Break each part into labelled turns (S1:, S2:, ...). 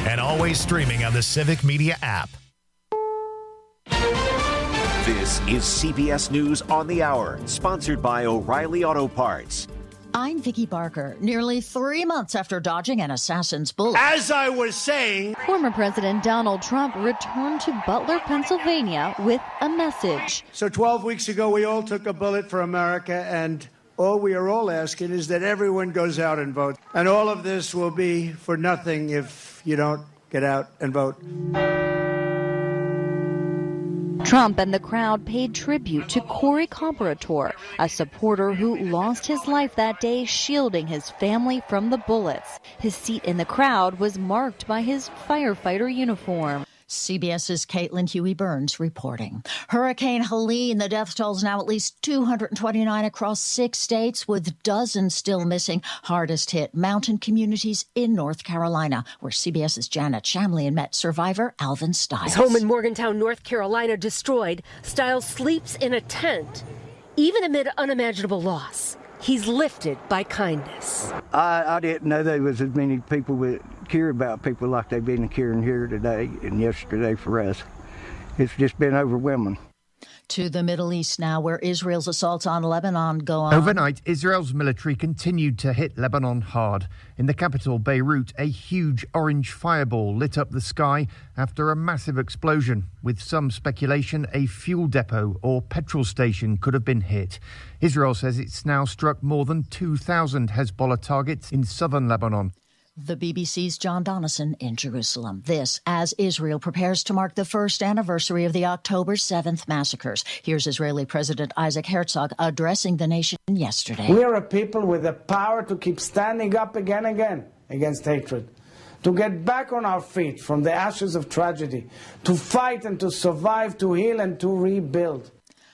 S1: and always streaming on the Civic Media app.
S2: This is CBS News on the Hour, sponsored by O'Reilly Auto Parts.
S3: I'm Vicki Barker. Nearly 3 months after dodging an assassin's bullet.
S4: As I was saying,
S5: former President Donald Trump returned to Butler, Pennsylvania with a message.
S4: So 12 weeks ago, we all took a bullet for America, and all we are all asking is that everyone goes out and votes. And all of this will be for nothing if you don't get out and vote.
S5: Trump and the crowd paid tribute to Corey Comparator, a supporter who lost his life that day shielding his family from the bullets. His seat in the crowd was marked by his firefighter uniform.
S3: CBS's Caitlin Huey-Burns reporting. Hurricane Helene, the death toll is now at least 229 across 6 states, with dozens still missing. Hardest hit mountain communities in North Carolina, where CBS's Janet Shamlian met survivor Alvin Stiles.
S6: His home in Morgantown, North Carolina, destroyed. Stiles sleeps in a tent. Even amid unimaginable loss, he's lifted by kindness.
S7: I didn't know there was as many people that care about people like they've been caring here today and yesterday for us. It's just been overwhelming.
S3: To the Middle East now, where Israel's assaults on Lebanon go on.
S8: Overnight, Israel's military continued to hit Lebanon hard. In the capital, Beirut, a huge orange fireball lit up the sky after a massive explosion. With some speculation, a fuel depot or petrol station could have been hit. Israel says it's now struck more than 2,000 Hezbollah targets in southern Lebanon.
S3: The BBC's John Donison in Jerusalem. This as Israel prepares to mark the first anniversary of the October 7th massacres. Here's Israeli President Isaac Herzog addressing the nation yesterday.
S9: We are a people with the power to keep standing up again and again against hatred, to get back on our feet from the ashes of tragedy, to fight and to survive, to heal and to rebuild.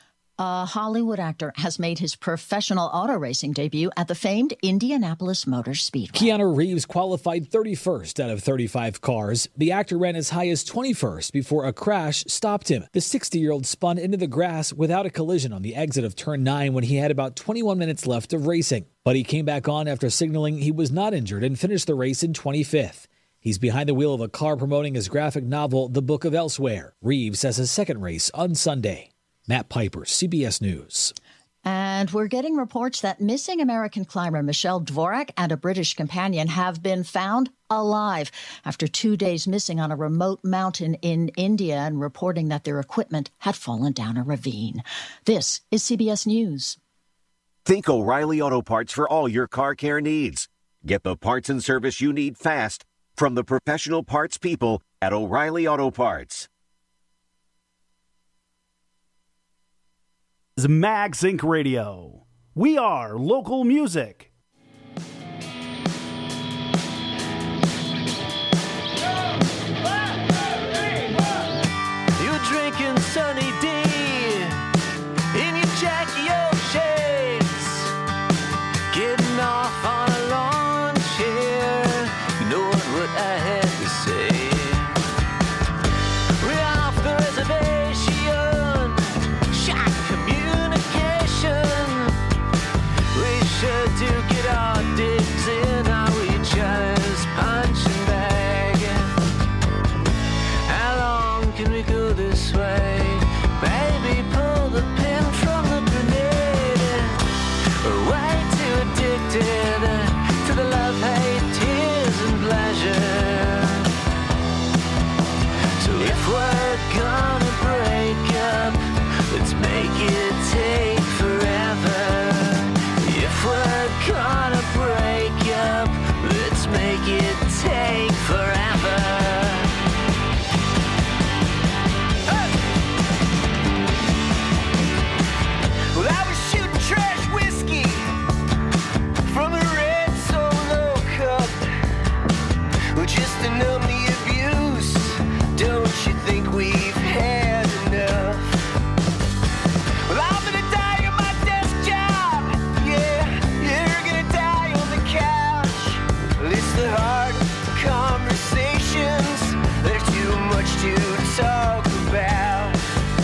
S3: A Hollywood actor has made his professional auto racing debut at the famed Indianapolis Motor Speedway.
S10: Keanu Reeves qualified 31st out of 35 cars. The actor ran as high as 21st before a crash stopped him. The 60-year-old spun into the grass without a collision on the exit of Turn 9 when he had about 21 minutes left of racing. But he came back on after signaling he was not injured and finished the race in 25th. He's behind the wheel of a car promoting his graphic novel, The Book of Elsewhere. Reeves has his second race on Sunday. Matt Piper, CBS News.
S3: And we're getting reports that missing American climber Michelle Dvorak and a British companion have been found alive after 2 days missing on a remote mountain in India and reporting that their equipment had fallen down a ravine. This is CBS News.
S2: Think O'Reilly Auto Parts for all your car care needs. Get the parts and service you need fast from the professional parts people at O'Reilly Auto Parts.
S11: MagZinc Radio. We are local music.
S12: You're drinking sunny day in your Jackie O shades, getting off on a lawn chair, knowing what I had to say. We're off the reservation, shot communication. We sure do get our digs in, are we just punching bag? How long can we go this way? Baby, pull the pin from the grenade. We're way too addicted to the love, hate, tears, and pleasure. So if we're gonna break up, let's make it take forever. If we're gonna break up, let's make it take forever. Well, I was shooting trash whiskey from a red Solo cup, well, just to numb the abuse. Don't you think we've had enough? Well, I'm gonna die on my desk job. Yeah, you're gonna die on the couch. Well, it's the hard conversations. There's too much to talk about.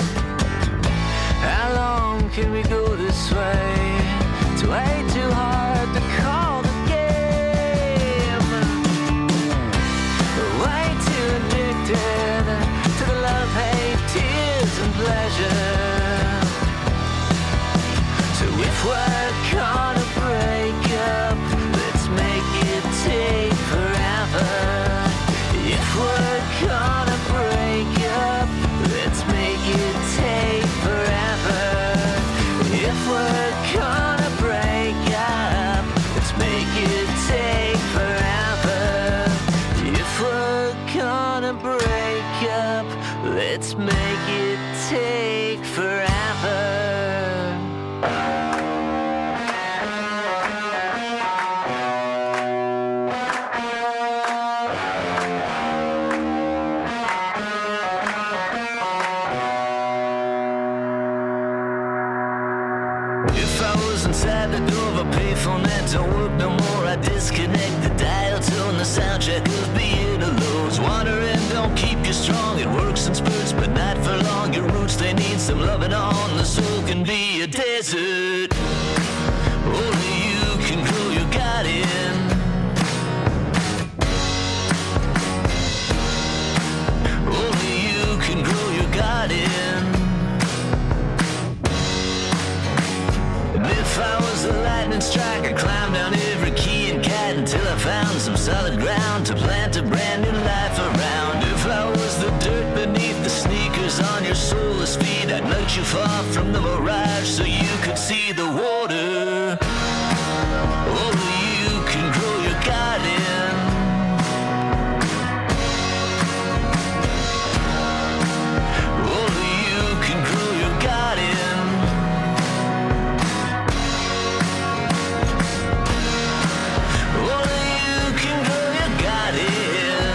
S12: How long can we go this way? It's way too hard to call the game. Way If we're gonna break up, let's make it take forever. If we're gonna break up, let's make it take forever. If we're gonna break up, let's make it take forever. If we're gonna break up, let's make it take forever. If I was inside the door of a payphone that don't work no more, I'd disconnect the dial, tone the soundtrack of piano lows. Wandering don't keep you strong, it works in spurts, but not for long. Your roots, they need some loving on. The soul can be a desert. Only you can grow your garden. Only you can grow your garden. If I was a lightning strike, I'd climb down every key and cat until I found some solid ground to plant a brand new life around. If I was the dirt beneath the sneakers on your soulless feet, I'd nudge you far from the mirage so you could see the water. Only you can grow your garden. Only you can grow your garden. Only you can grow your garden.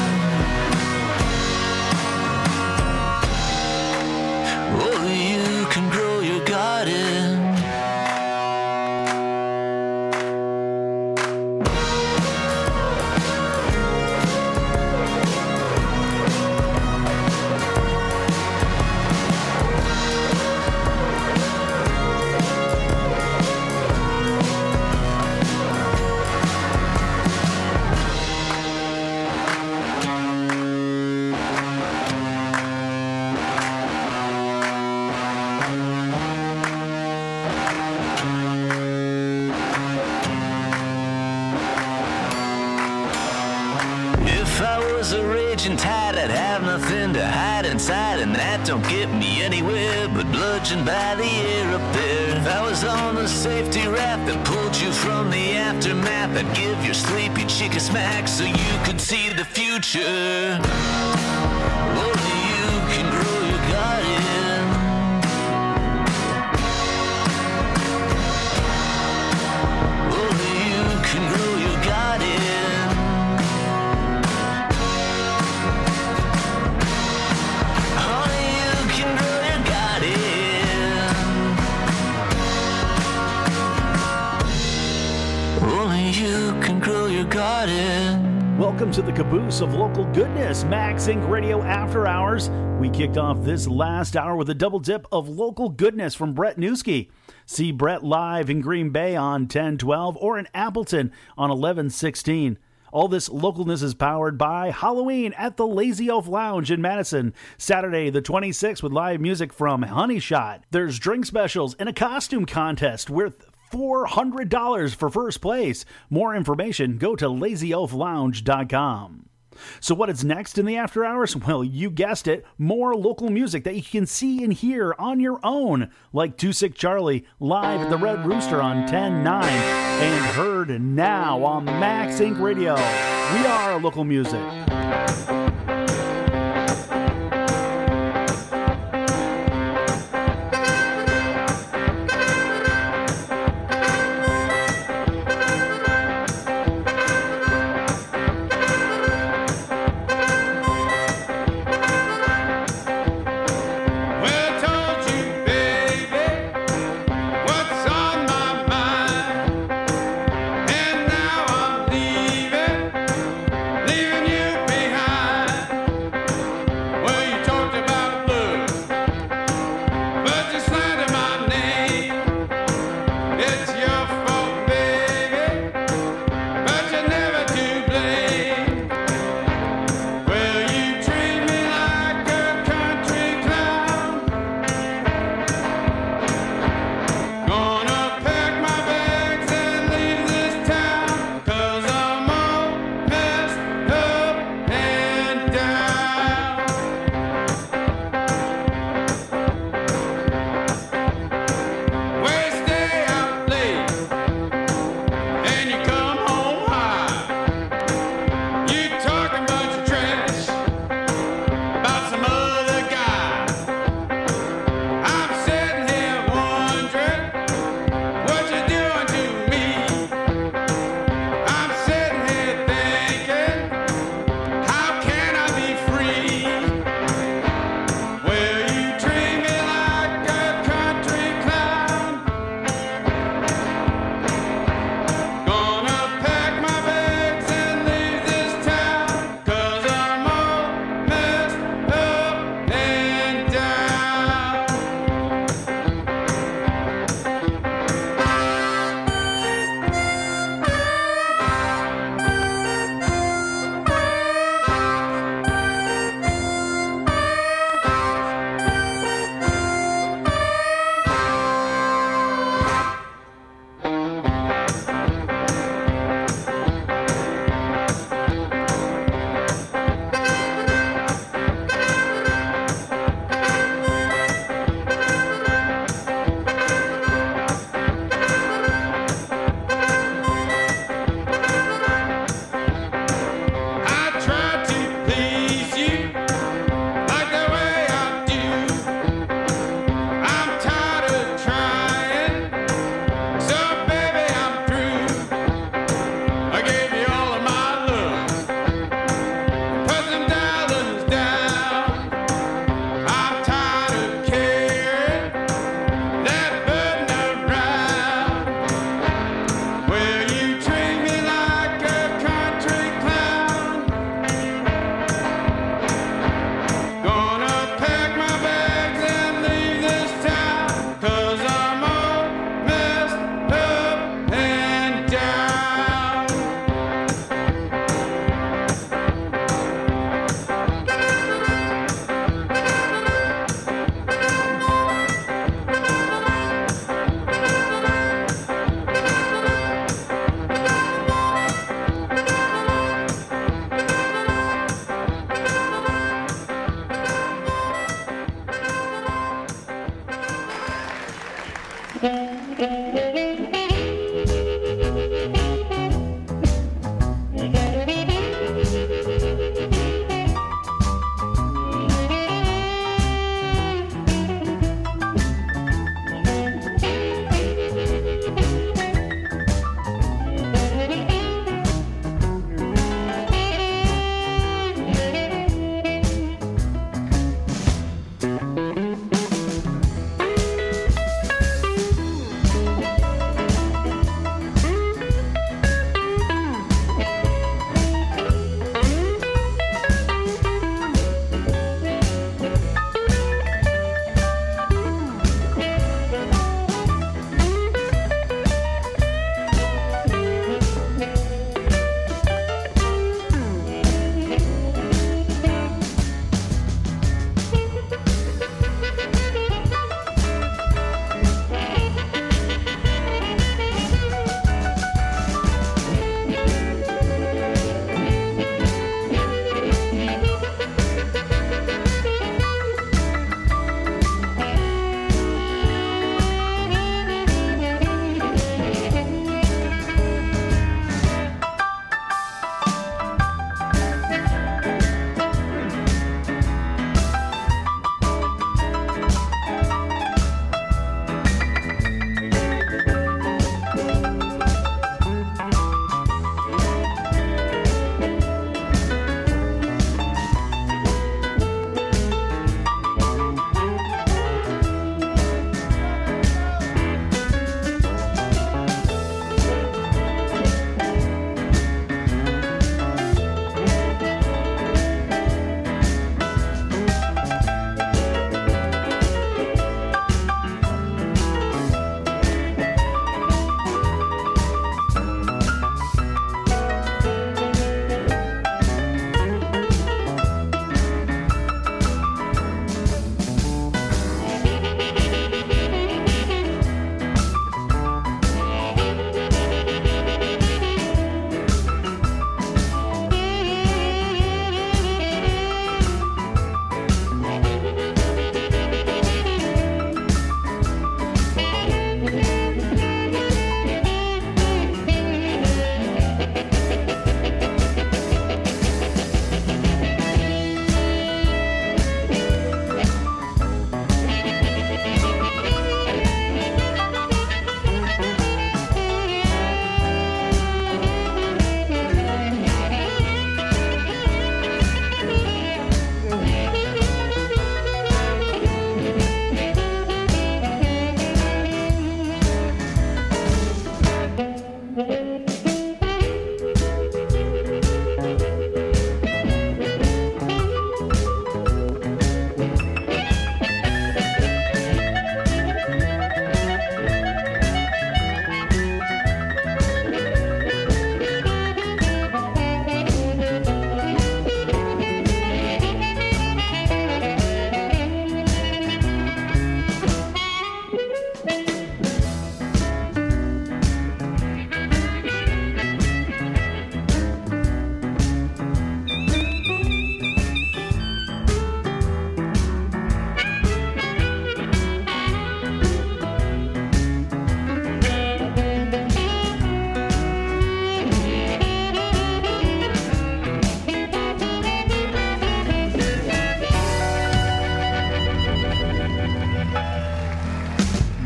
S12: Only you can grow your garden. If I was a raging tide, I'd have nothing to hide inside, and that don't get me anywhere but bludgeoned by the air up there. If I was on the safety raft that pulled you from the aftermath, I'd give your sleepy chick a smack so you could see the future. Only you can grow your garden. Only you can grow your garden. Only you can grow your garden. Only you can grow your garden.
S11: Welcome to the caboose of local goodness, Max Inc. Radio After Hours. We kicked off this last hour with a double dip of local goodness from Brett Newski. See Brett live in Green Bay on 1012 or in Appleton on 1116. All this localness is powered by Halloween at the Lazy Elf Lounge in Madison. Saturday the 26th with live music from Honey Shot. There's drink specials and a costume contest worth $400 for first place. More information, go to lazyelflounge.com. So what is next in the After Hours? Well, you guessed it, more local music that you can see and hear on your own, like Too Sick Charlie live at the Red Rooster on 10-9 and heard now on Max Inc. Radio. We are local music.
S13: Leaving you behind.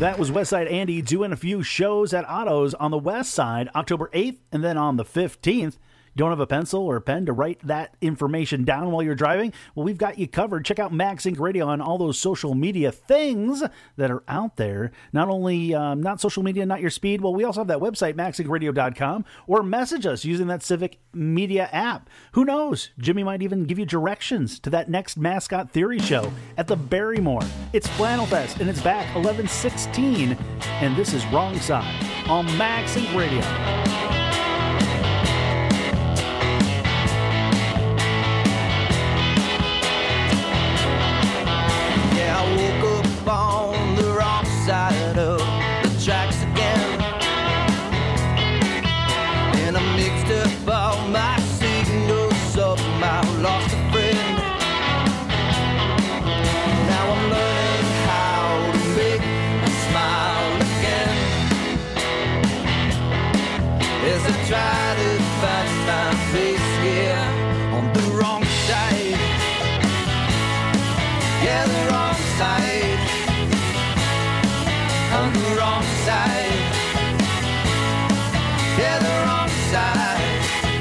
S11: That was Westside Andy doing a few shows at Otto's on the West Side, October 8th, and then on the 15th. Don't have a pencil or a pen to write that information down while you're driving? Well, we've got you covered. Check out Max Inc. Radio on all those social media things that are out there. Not only not social media, not your speed. Well, we also have that website, maxincradio.com, or message us using that Civic Media app. Who knows? Jimmy might even give you directions to that next Mascot Theory show at the Barrymore. It's Flannel Fest, and it's back 11/16, and this is Wrong Side on Max Inc. Radio.
S12: On the wrong side of the tracks again, and I mixed up all my signals, somehow lost a friend. Now I'm learning how to make a smile again, as I try to find my place here on the wrong side. Yeah, the wrong side. On the wrong side, yeah, the wrong side.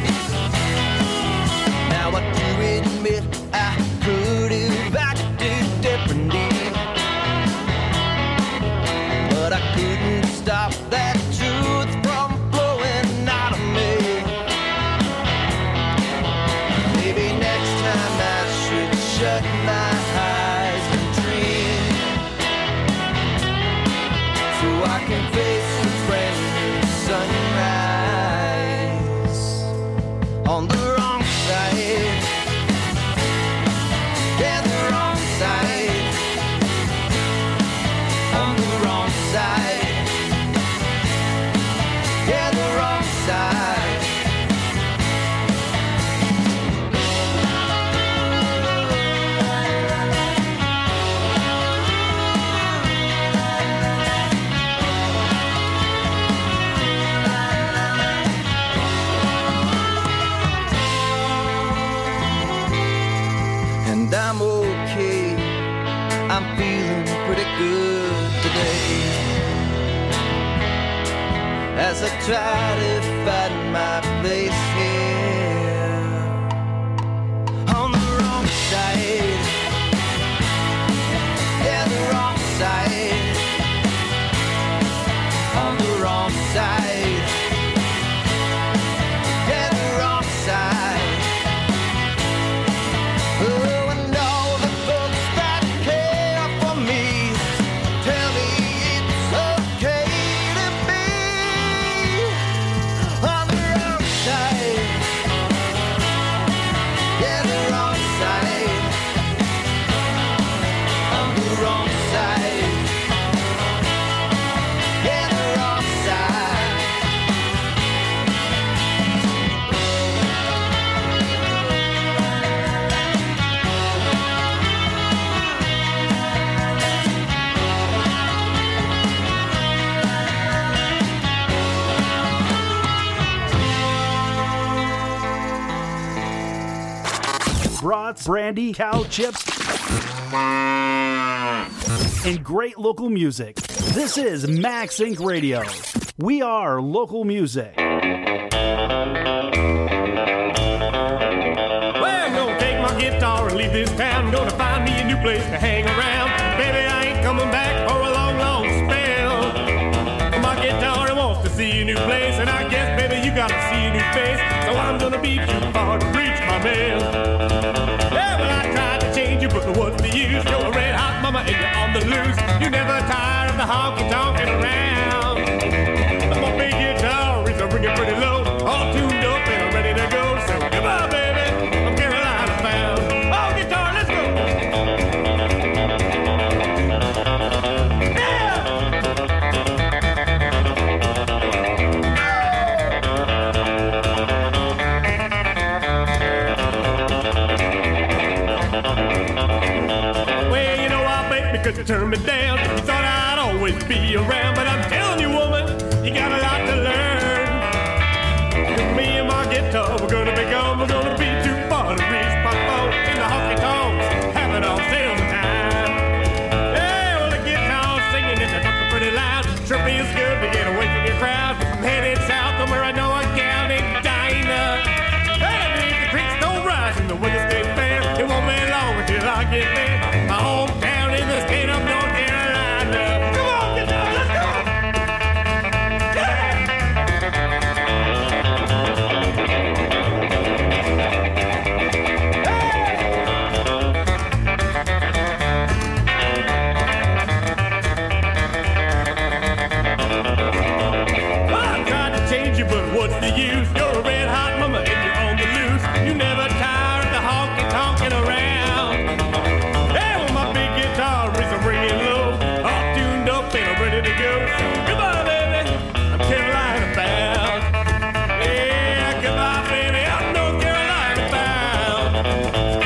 S12: Now I do admit I could have acted differently, but I couldn't stop that truth from flowing out of me. Maybe next time I should shut my eyes and dream, so I can face a brand new sunrise on the wrong side. Yeah, the wrong side. On the wrong side. Yeah, the wrong side. And I'm okay, I'm feeling pretty good today, as I try to find my place here on the wrong side. Yeah, the wrong side. On the wrong side. Yeah, the wrong side. Oh, and all the folks that care for me tell me it's okay to be on the wrong side. Yeah, the wrong side. On the wrong side. Yeah, the wrong side.
S11: Brats, brandy, cow chips, and great local music. This is Max Inc. Radio. We are local music.
S13: Well, I'm gonna take my guitar and leave this town. I'm gonna find me a new place to hang around. Baby, I ain't coming back for a long, long spell. My guitar wants to see a new place, and I guess, baby, you gotta see a new face. So I'm gonna be too far to reach my mail. Yeah, well, I tried to change you, but what's the use? You're a red hot mama and you're on the loose. You never tire of the honky-tonkin' around. My big guitar is ringing pretty low, all tuned up and ready to go. So come on, baby, I'm Carolina bound. Oh, guitar, let's go. Well, you know I bet because you turned me down. You thought I'd always be around, but I'm telling you, woman, you got a lot to learn. Me and my guitar, we're gonna be gone. We're gonna be too far to reach my phone in the honky tonks, have it all sales time. Yeah, well, the guitar singing in the dark pretty loud. I get there. My hometown in the state of North Carolina. Come on, guitar, let's go! I tried to change you, but what's the use? You're a red hot mama and you're on the loose. You never tire of the honky tonkin' around. Hey, well, my big guitar is ringing low, all tuned up and I'm ready to go. Goodbye, baby, I'm Carolina bound. Yeah, goodbye, baby, I'm North Carolina bound.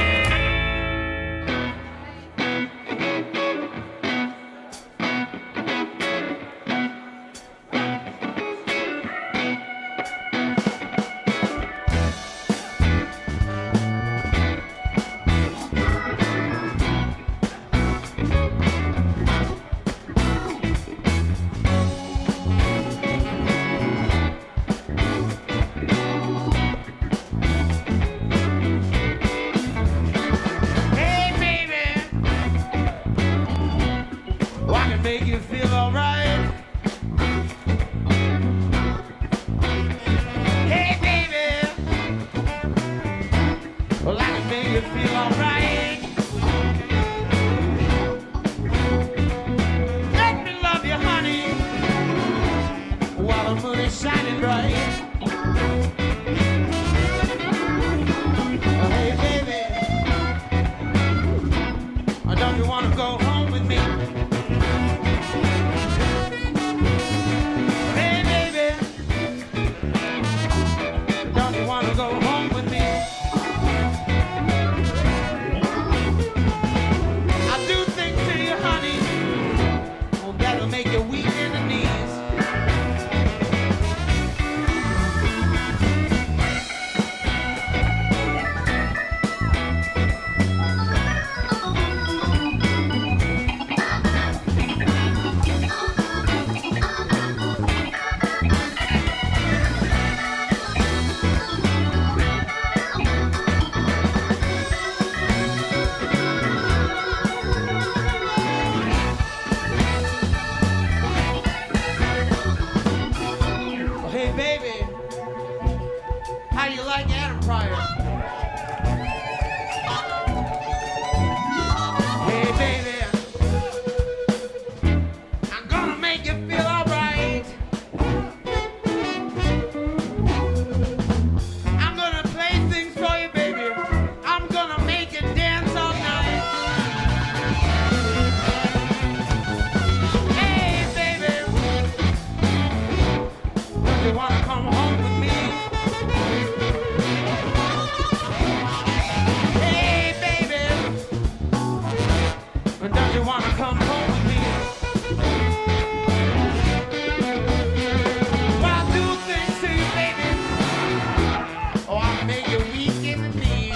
S14: Hey, baby, well, I can make you feel alright. Hey, baby, well, I can make you feel alright. Let me love you, honey, while the moon is shining bright. Hey, baby, don't you wanna go home with me? Hey, baby, don't you wanna go home with me? I do things to you, honey, well, that'll make you weak in the knees. Hey, baby, how you like Adam Pryor? Hey, baby, I'm gonna make you feel alright. I'm gonna play things for you, baby. I'm gonna make you dance all night. Hey, baby, don't you wanna come home with me? Hey, baby, don't you wanna come home with me? Well, I'll do things to you, baby. Oh, I'll make you weak in the knees.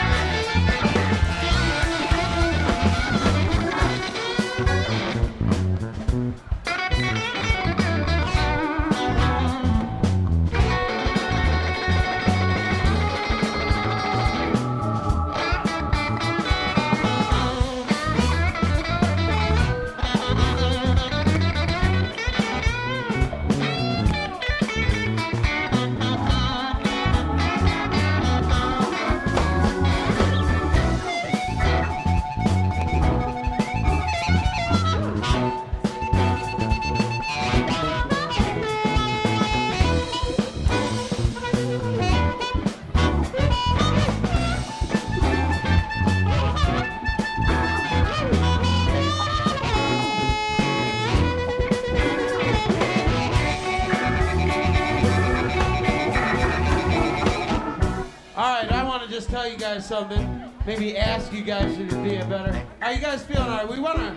S14: just tell you guys something. Maybe ask you guys to be a better. Are you guys feeling all right? We wanna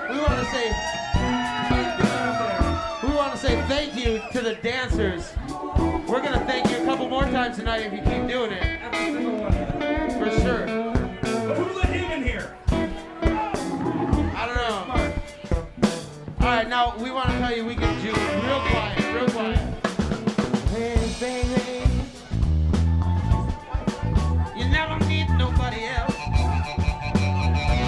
S14: say thank you to the dancers. We're gonna thank you a couple more times tonight if you keep doing it. For sure.
S15: But who let him in here?
S14: I don't know. All right, now we want to tell you we can do it real quiet, real quiet. Hey, baby, you never need nobody else.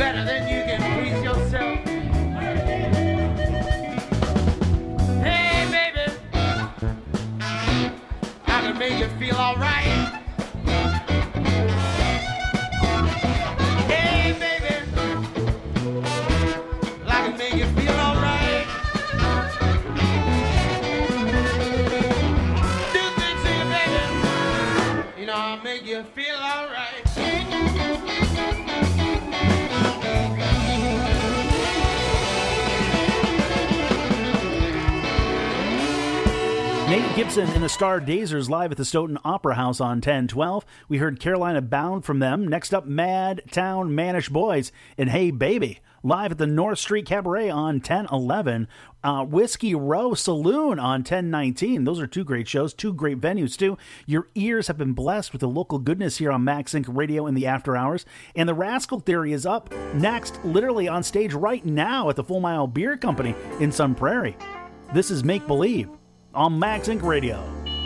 S14: better than you can please yourself. Hey, baby, I can make you feel alright. Hey, baby, I can make you feel alright. Do things to you, baby. You know, I'll make you feel alright.
S11: Nate Gibson and the Star Dazers live at the Stoughton Opera House on 10/12. We heard Carolina Bound from them. Next up, Mad Town Manish Boys and Hey Baby live at the North Street Cabaret on 10/11. Whiskey Row Saloon on 10/19. Those are two great shows, two great venues too. Your ears have been blessed with the local goodness here on Max Inc. Radio in the after hours. And the Rascal Theory is up next, literally on stage right now at the Full Mile Beer Company in Sun Prairie. This is Make Believe on Max Inc. Radio.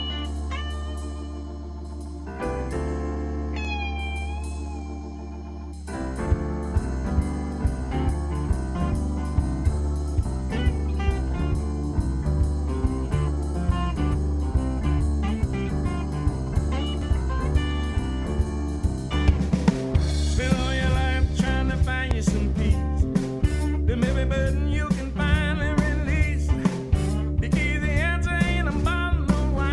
S15: Spend all your life trying to find you some peace. But maybe burden you can finally release. The easy answer ain't a bottle of wine.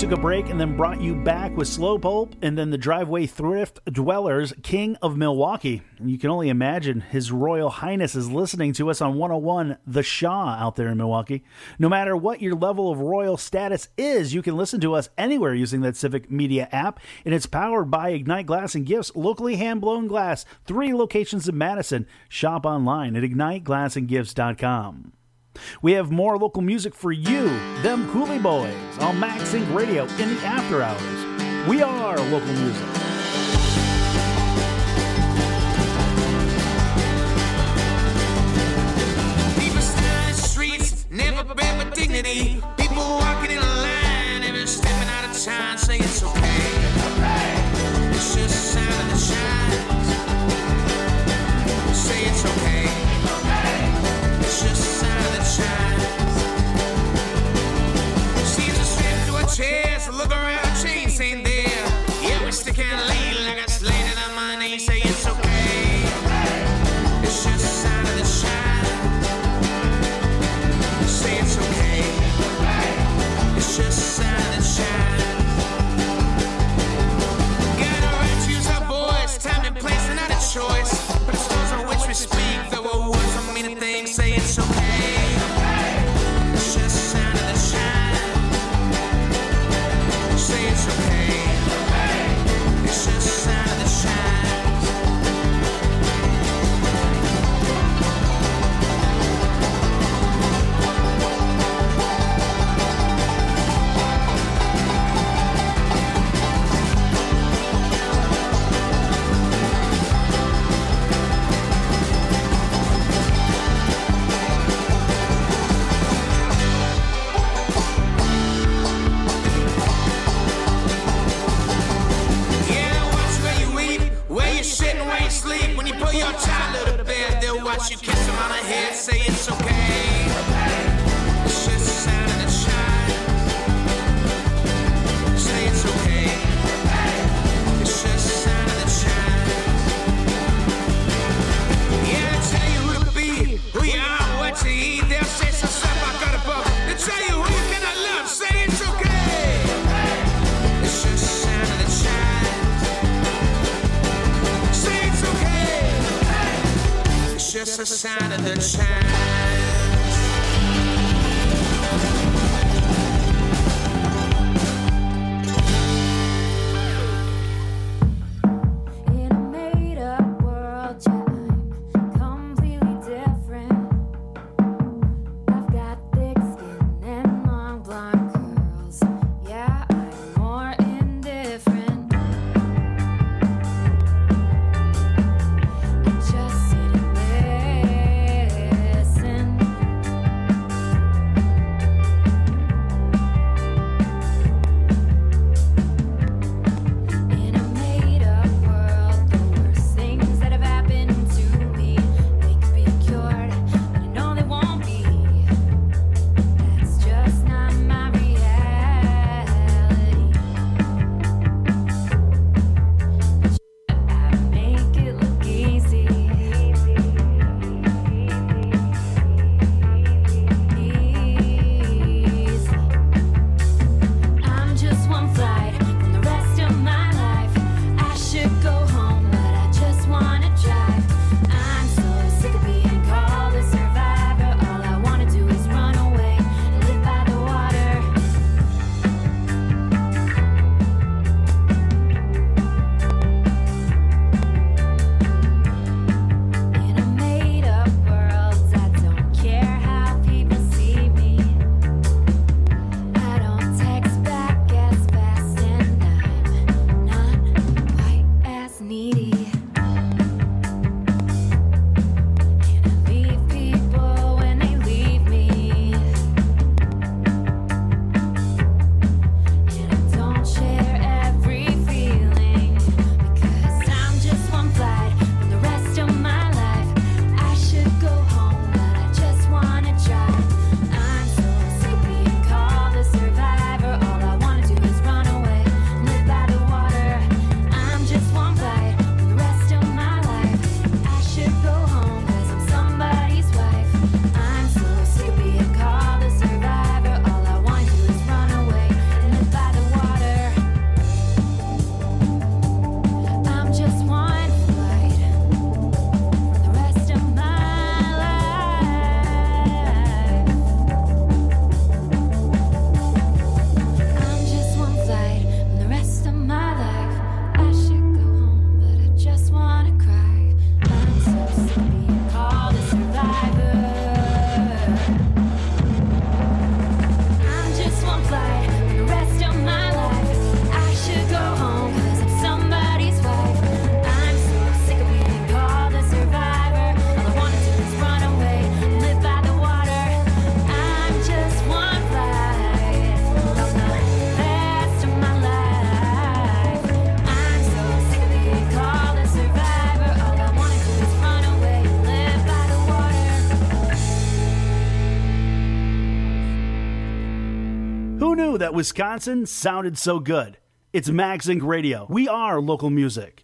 S11: took a break and then brought you back with Slow Pulp and then the Driveway Thrift Dwellers, King of Milwaukee. And you can only imagine His Royal Highness is listening to us on 101 The Shaw out there in Milwaukee. No matter what your level of royal status is, you can listen to us anywhere using that Civic Media app, and it's powered by Ignite Glass and Gifts, locally hand-blown glass, 3 locations in Madison. Shop online at IgniteGlassandGifts.com. We have more local music for you, them Coolie Boys, on Max Inc. Radio in the after hours. We are local music.
S12: People stand in the streets, never prepared for dignity. People walking in a line, every stepping out of time, saying it's okay. It's just a sign of the shines. Say it's okay. It's just a sign of the shines. Seems a strip to a chest, look around, chains ain't there. Yeah, we stick and lean like I slated on my knee. Say it's okay. It's just a sign of the shines. Say it's okay. It's just a sign of the shines. Got a right to use our voice, time and place and not a choice. But it's those on which we speak, though our words don't mean a thing. Say it's okay. It's just a sign of the shine. Say it's okay. It's just a sign of the shine. Put your child to bed, they'll watch you kiss him on the head, say it's okay. It's just a sign of the shine. Say it's okay. It's just a sign of the shine. Yeah, they tell you who to be, who you are, what to eat. They'll say some stuff I got above. They tell you who you cannot love, say it's okay. It's just a sign of the shine. Say it's okay. It's just a sign of the chance.
S16: In a made-up world, yeah, I'm completely different. I've got thick skin and long blonde curls. Yeah, I'm more indifferent. I'm just sitting there.
S11: that Wisconsin sounded so good. It's Max Inc. Radio. We are local music.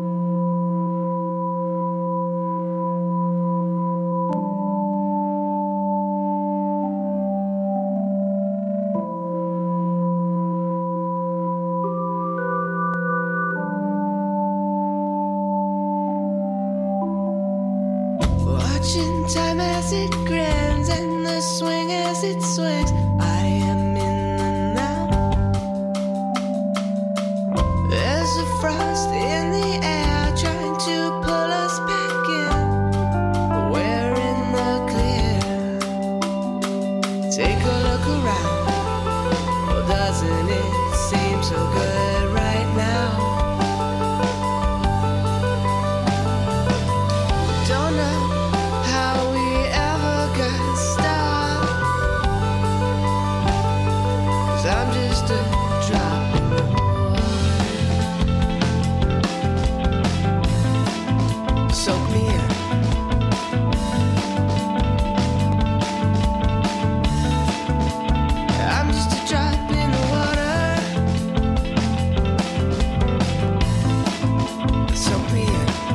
S12: Watching time as it grins and the swing as it swings. I am in the now. There's a frost in the air trying to pull us back in. We're in the clear. Take a look around. Well, doesn't it seem so good right now? Don't know how we ever got started, 'cause I'm just a drop in the water. Soak me in. I'm just a drop in the water. Soak me in.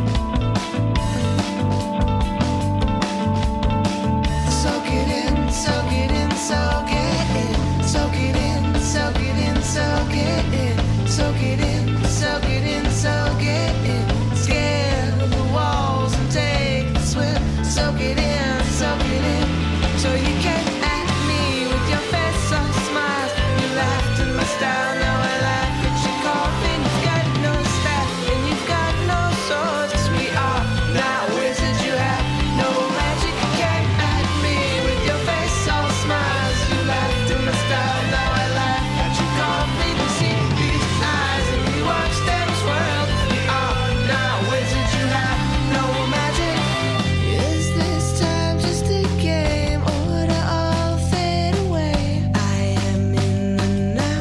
S12: Soak it in, soak it in, soak it in, soak it in, soak it in, soak it in, soak it in, soak it in, soak it in. Scale the walls and take the swim. Soak it in, soak it in. So you came at me with your face all smiles. You laughed in my style, now I laugh at your coffin. You've got no staff and you've got no swords. 'Cause we are not wizards, you have no magic. You came at me with your face all smiles. You laughed in my style, now I laugh at your coffin. You see these eyes and you watch them swirl. We are not wizards, you have no magic. Is this time just a game or would it all fade away? I am in the now.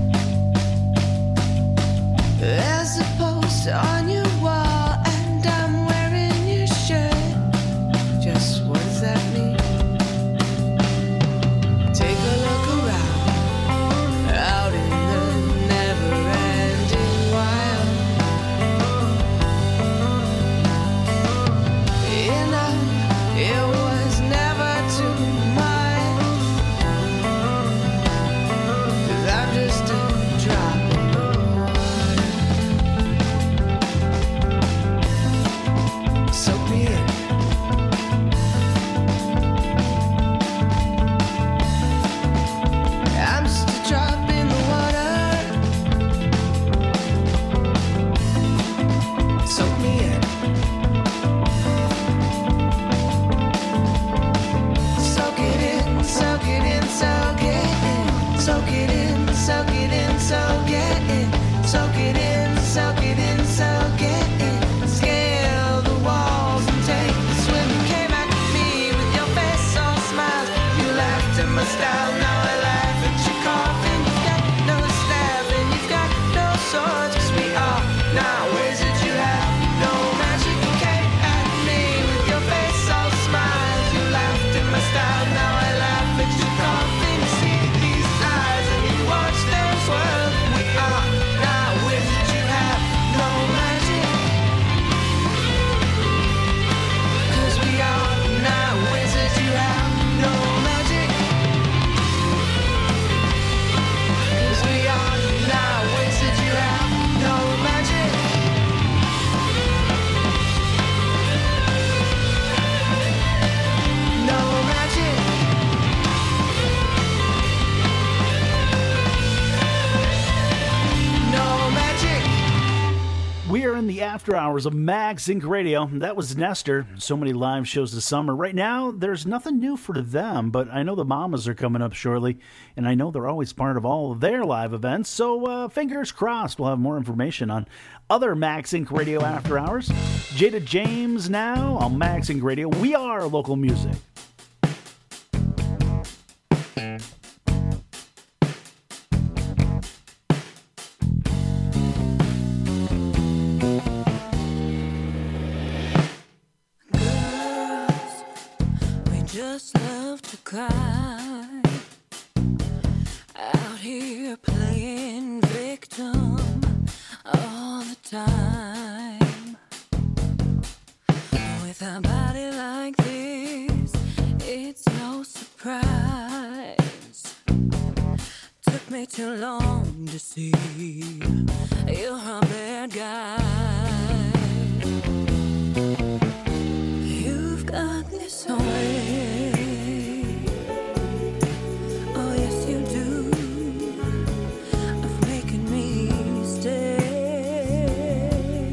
S12: There's a poster on your wall and I'm wearing your shirt. Just what does that mean? Take a look around, out in the never-ending wild. Enough, it was never too much. 'Cause I'm just a drop in the water. Soak me in. I'm just a drop in the water. Soak me in. Soak it in, soak it in, soak it in. Soak it in, soak it in, soak it in. Soak it in, soak it in, soak it in. Scale the walls and take the swim. You came at me with your face all smiles. You laughed at my style, now I laugh at your coffin. You've got no staff and you've got no swords. 'Cause we are not wizards, you have no magic. You came at me with your face all smiles. You laughed at my style, now I laugh at your coffin. You see these eyes and you watch them swirl. We are not wizards, you have no magic. 'Cause we are not wizards, you have no magic. 'Cause we are not wizards, you have no magic. No magic. No magic.
S11: We are in the after hours of Max Inc. Radio. That was Nestor. So many live shows this summer. Right now, there's nothing new for them, but I know the Mamas are coming up shortly, and I know they're always part of all of their live events, so fingers crossed we'll have more information on other Max Inc. Radio after hours. Jada James now on Max Inc. Radio. We are local music.
S16: Just love to cry out here we're playing victim all the time. With a body like this, it's no surprise. Took me too long to see you're a bad guy. You've got this way. Oh yes you do, of making me stay.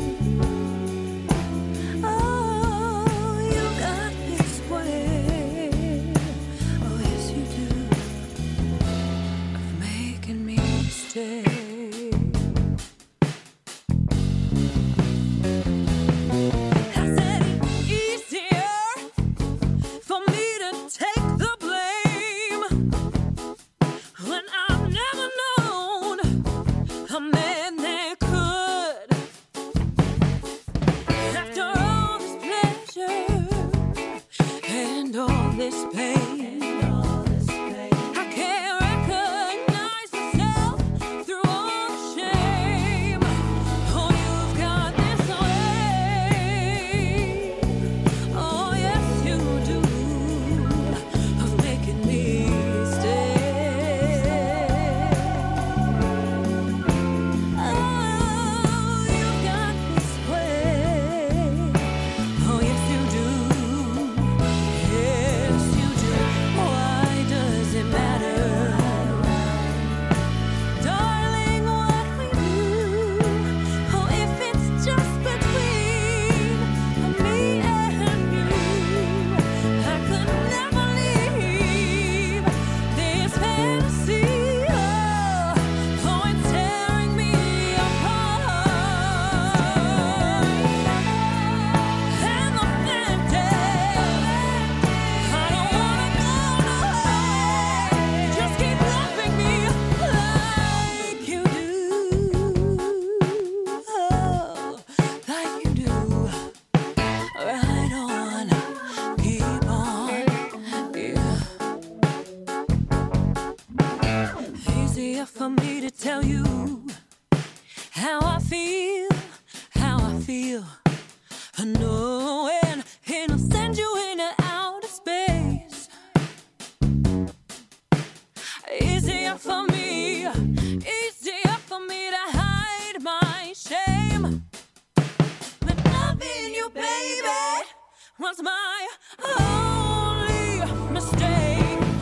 S16: Oh, you got this way. Oh yes you do, of making me stay. For me to tell you how I feel, knowing it'll send you into outer space. Easier for me to hide my shame. But loving you, baby, was my only mistake.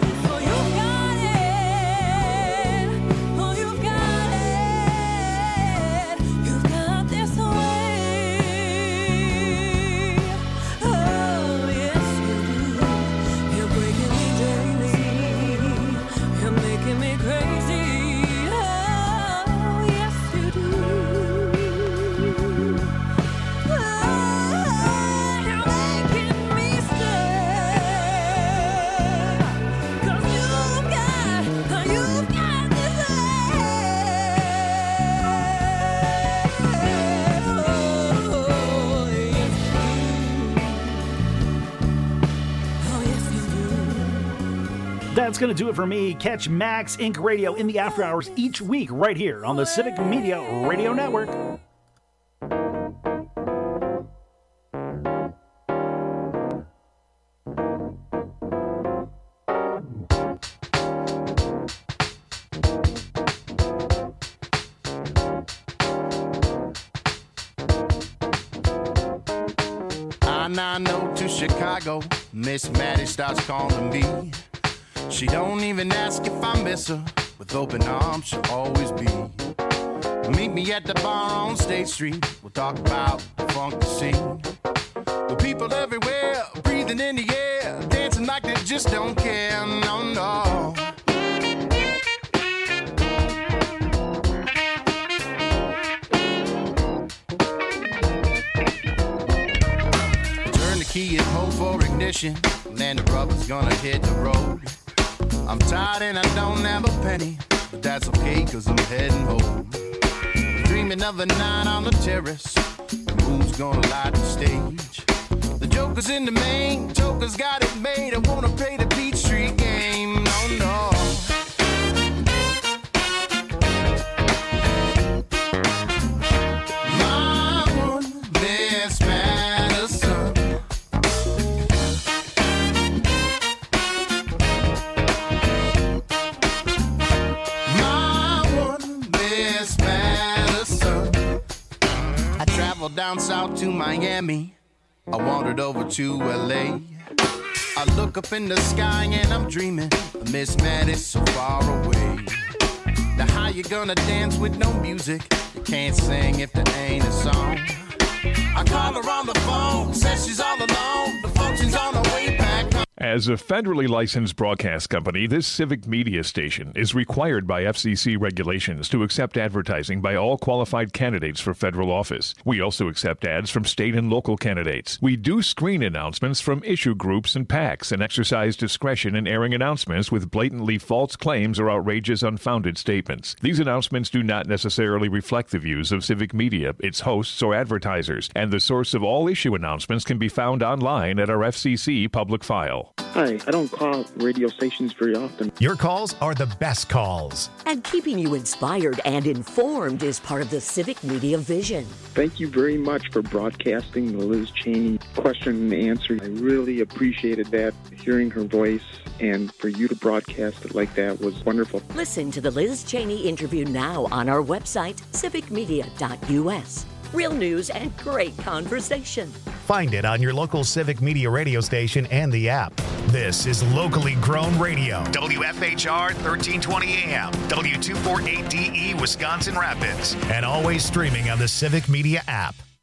S11: That's going to do it for me. Catch Max Inc. Radio in the after hours each week right here on the Civic Media Radio Network.
S17: I-90 to Chicago, Miss Maddie starts calling me. She don't even ask if I miss her. With open arms, she'll always be. Meet me at the bar on State Street. We'll talk about the funky scene. With people everywhere, breathing in the air, dancing like they just don't care. No, no. Turn the key and hold for ignition. Then the rubber's gonna hit the road. I'm tired and I don't have a penny, but that's okay cause I'm heading home. I'm dreaming of a night on the terrace, and who's gonna light the stage? The joker's in the main, joker's got it made. I wanna play the Beach Street game, no, no. Miss Madison. I traveled down south to Miami. I wandered over to LA. I look up in the sky and I'm dreaming of Miss Maddie so far away. Now how you gonna dance with no music? You can't sing if there ain't a song. I call her on the phone, says she's all alone. The function's on the way back home.
S1: As a federally licensed broadcast company, this civic media station is required by FCC regulations to accept advertising by all qualified candidates for federal office. We also accept ads from state and local candidates. We do screen announcements from issue groups and PACs and exercise discretion in airing announcements with blatantly false claims or outrageous, unfounded statements. These announcements do not necessarily reflect the views of civic media, its hosts, or advertisers, and the source of all issue announcements can be found online at our FCC public file.
S18: Hi, I don't call radio stations very often.
S19: Your calls are the best calls.
S20: And keeping you inspired and informed is part of the civic media vision.
S18: Thank you very much for broadcasting the Liz Cheney question and answer. I really appreciated that, hearing her voice, and for you to broadcast it like that was wonderful.
S20: Listen to the Liz Cheney interview now on our website, civicmedia.us. Real news and great conversation.
S19: Find it on your local civic media radio station and the app. This is locally grown radio. WFHR 1320 AM, W248DE Wisconsin Rapids, and always streaming on the Civic Media app.